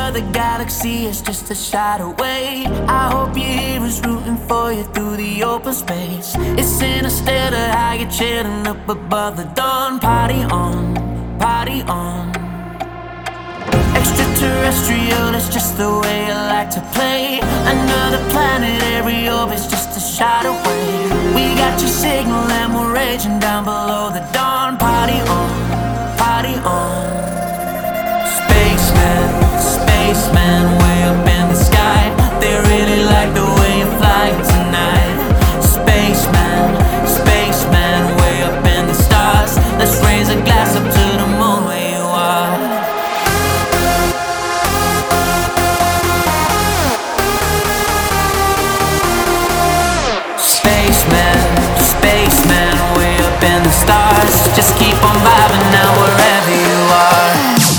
another galaxy, it's just a shot away. I hope your hero's rooting for you through the open space. It's interstellar, how you're chilling up above the dawn. Party on, party on. Extraterrestrial, that's just the way I like to play. Another planet, every orbit's just a shot away. We got your signal and we're raging down below the dawn. Party on, party on. Spaceman, spaceman, way up in the sky. They really like the way you fly tonight. Spaceman, spaceman, way up in the stars. Let's raise a glass up to the moon where you are. Spaceman, spaceman, way up in the stars. Just keep on vibing now wherever you are.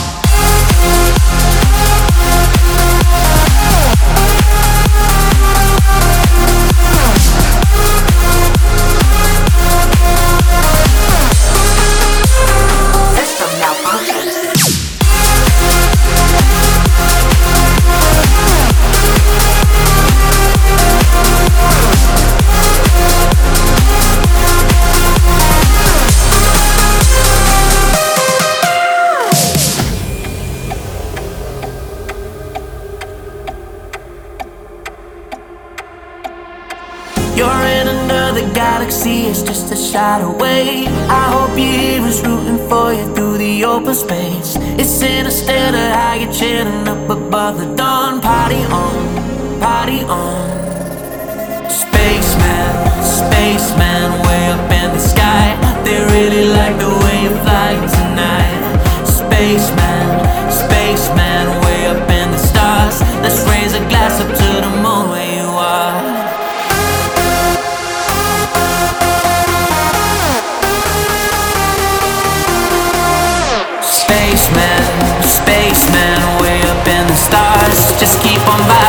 You're in another galaxy, it's just a shot away. I hope your hero's rooting for you through the open space. It's interstellar, how you're chilling up above the dawn. Party on, party on. Spaceman, spaceman, way up in the sky. They really like the way you fly tonight. Spaceman, spaceman, way up in the stars. Let's raise a glass up to the moon where you are. Spaceman, spaceman, way up in the stars. Just keep on vibing.